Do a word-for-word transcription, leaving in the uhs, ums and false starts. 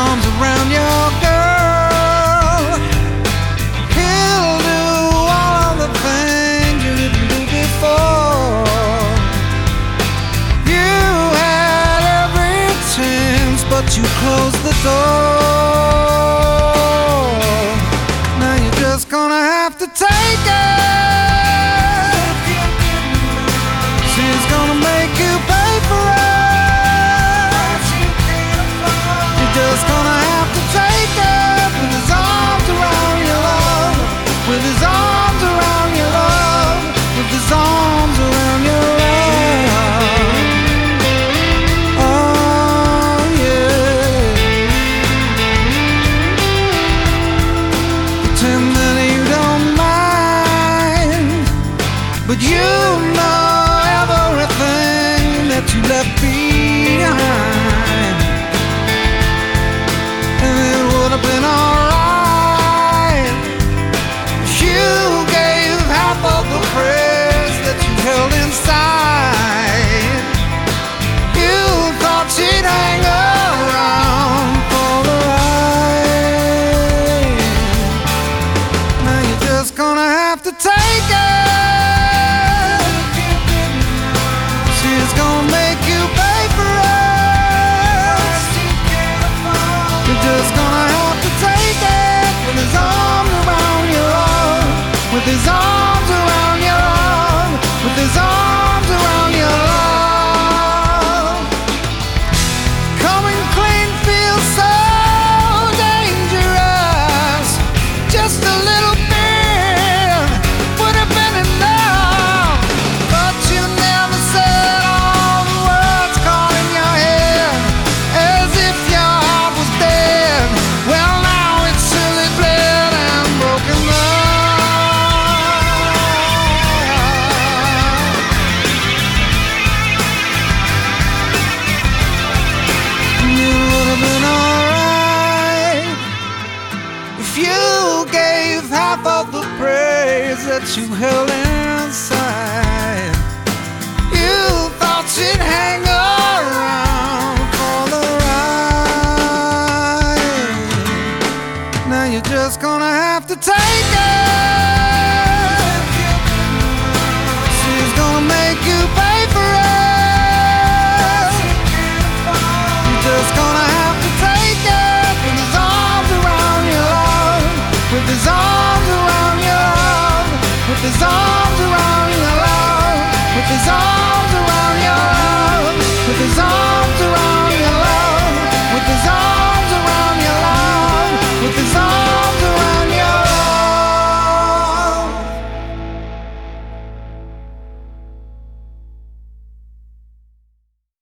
arms around your girl. He'll do all of the things you didn't do before. You had every chance, but you closed the door. Now you're just gonna have to take it. She's gonna make you pay for it. You're just gonna have to take it. With his arms around your love, with his arms around your love, with his arms around your love. Oh yeah. Pretend that you don't mind, but you know everything that you left behind. And it would have been alright if you gave half of the praise that you held inside. You thought she'd hang around for the ride. Now you're just gonna have to take it. She's gonna make you pay for it. You're just gonna have to take it. With his arms around your love, with his arms around your love, with his arms around your love. Coming clean feels so dangerous. Just a little bit would have been enough, but you never said all the words caught in your head, as if your heart was dead. Well, now it's silly bled and broken up. It would have been alright if you gave half of the praise that you held inside. You thought she'd hang around for the ride. Now you're just gonna have to take